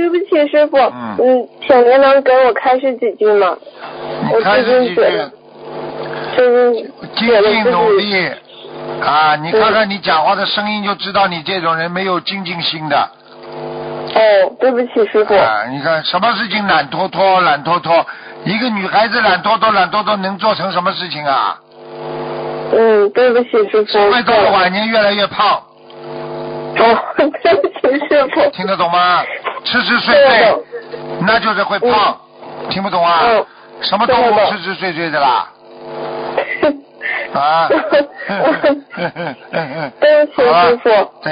对不起师傅，请您能给我开示几句吗？我最近觉得， 精进努力啊！你看看你讲话的声音就知道你这种人没有精进心的。 哦，对不起师傅。 啊，你看什么事情懒拖拖，一个女孩子懒拖拖能做成什么事情啊？ 对不起师傅。 只会到了晚年越来越胖。 哦，对不起师傅。 听得懂吗？吃睡睡，那就是会胖。听不懂啊？什么动物吃睡的啦？啊。 对不起师傅。